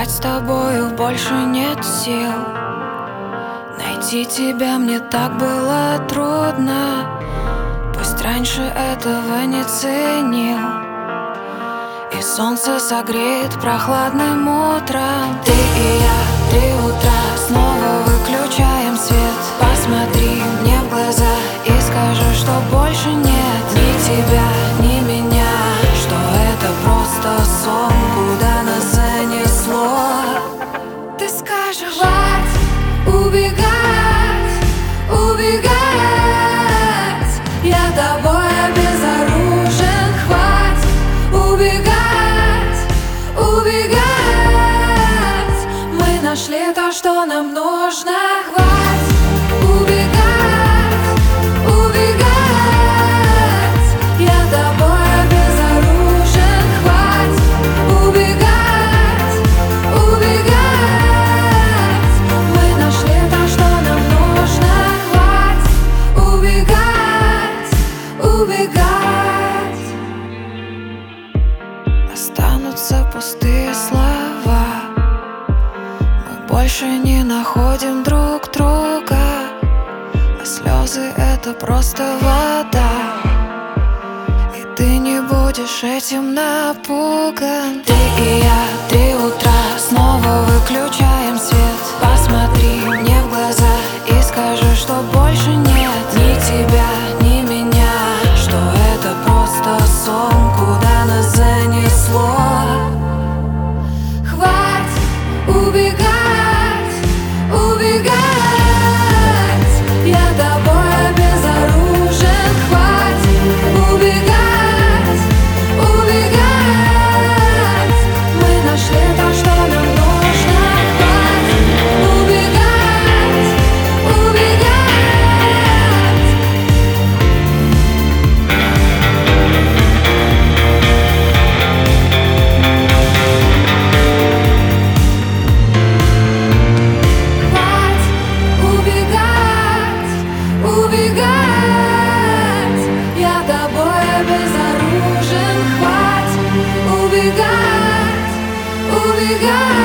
Дышать с тобою больше нет сил. Найти тебя мне так было трудно. Пусть раньше этого не ценил. И солнце согреет прохладным утром. Ты и я, 3 утра, снова выключаем свет. Посмотри мне в глаза и скажи, что больше нет ни тебя, ни меня, что это просто сон, куда нас занесло. Ты скажешь: хватит убегать, убегать. Я тобой безоружен. Хватит убегать, убегать. Мы нашли то, что нам нужно. Хватит убегать, убегать. Я тобой безоружен. Хватит убегать, убегать. Мы нашли то, что нам нужно. Хватит убегать, убегать. Останутся пустые слова. Мы больше не находим друг друга, а слезы — это просто вода. И ты не будешь этим напуган. Ты и я, 3 утра, снова выключаем свет. Посмотри мне в глаза и скажи, что больше нет ни тебя, ни меня, что это просто сон, куда нас занесло. Хватит убегать, убегать. Я тобой безоружен. Хватит убегать, убегать. Мы нашли то, что нам нужно. Хватит убегать, убегать. Убегать, я тобой безоружен. Хватит убегать, убегать.